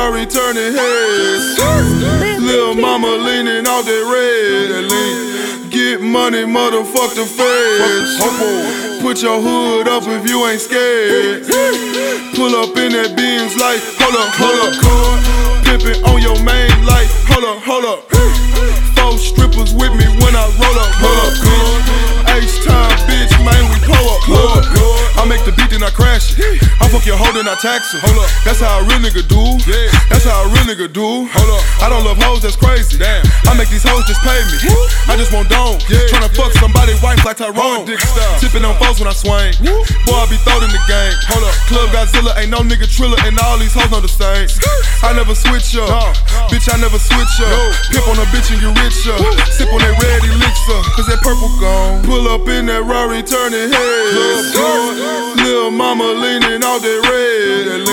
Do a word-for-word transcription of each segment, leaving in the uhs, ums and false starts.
Rari turning heads. Lil' mama leaning out that red. Get money, motherfuck the feds. Put your hood up if you ain't scared. Pull up in that Benz like, hold up, hold up, car. Pimpin' on your main light, hold up, hold up. Four strippers with me when I roll up, roll up, car. H-time, bitch, man, we pull up, pull up. I make the beat, then I crash it. I fuck your hoe, then I tax her. Hold up, that's how a real nigga do. Yeah, that's how a real nigga do. Hold up, I don't love hoes, that's crazy. Damn, I make these hoes just pay me. I just want dome. Yeah, tryna fuck somebody wife like Tyrone. Tipping on folks when I swing. Boy, I be throwed in the game. Hold up, Club Godzilla, ain't no nigga Triller, and all these hoes know the same. I never switch up, no, no. Bitch, I never switch up. No. Pimp on a bitch and you rich up. Sip on that red elixir, cause that purple gone. Pull up in that Rari turning heads. Lil' mama leaning out that red.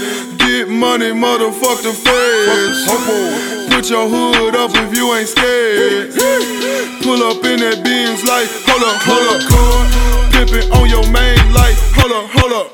Get money, motherfuck the feds. Put your hood up if you ain't scared. Pull up in that Benz like, hold up, hold up, car. Pimpin' on your main light, hold up, hold up.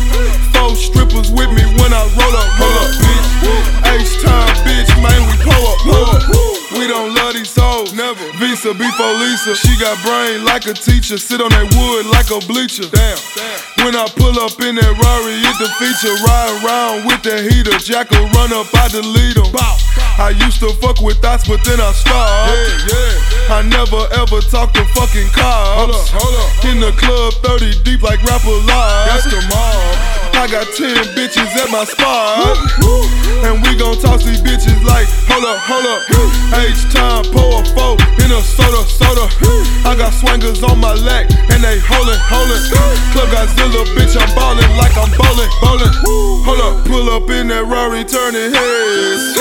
Four strippers with me when I roll up, hold up, bitch. H-time, bitch, man, we pull up, pull up. We don't love these hoes, never. Visa before Lisa, she got brain like a teacher. Sit on that wood like a bleacher. Damn. When I pull up in that Rari, it the feature. Ride around with that heater. Jack will run up, I delete him. I used to fuck with thoughts, but then I stopped. Yeah, yeah. I never ever talk to fucking cops. Hold up, hold up. In the club, thirty deep like rapper live. That's the mob. I got ten bitches at my spot. And we gon' toss these bitches like, hold up, hold up. H-time, pour a four in a soda, soda. I got swangers on my lap, and they holdin', holdin'. Club Godzilla, bitch, I'm ballin' like I'm ballin', ballin'. Hold up, pull up in that Rari turning heads.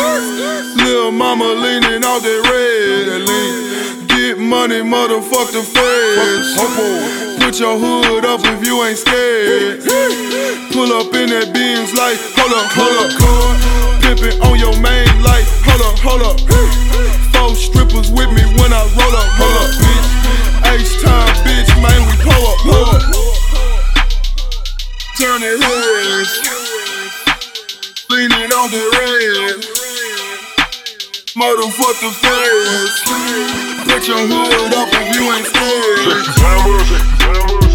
Lil' mama leaning out that red. Get money, motherfuck the feds. Put your hood up if you ain't scared. Pull up in that Benz like, hold up, hold up, car. Pimpin' on your main light, hold up, hold up. Four strippers with me when I roll up, hold up, bitch. H-time, bitch, man, we pull up, pull up. Turning heads, leaning on the red. Motherfuck the feds. Put your hood up if you ain't scared.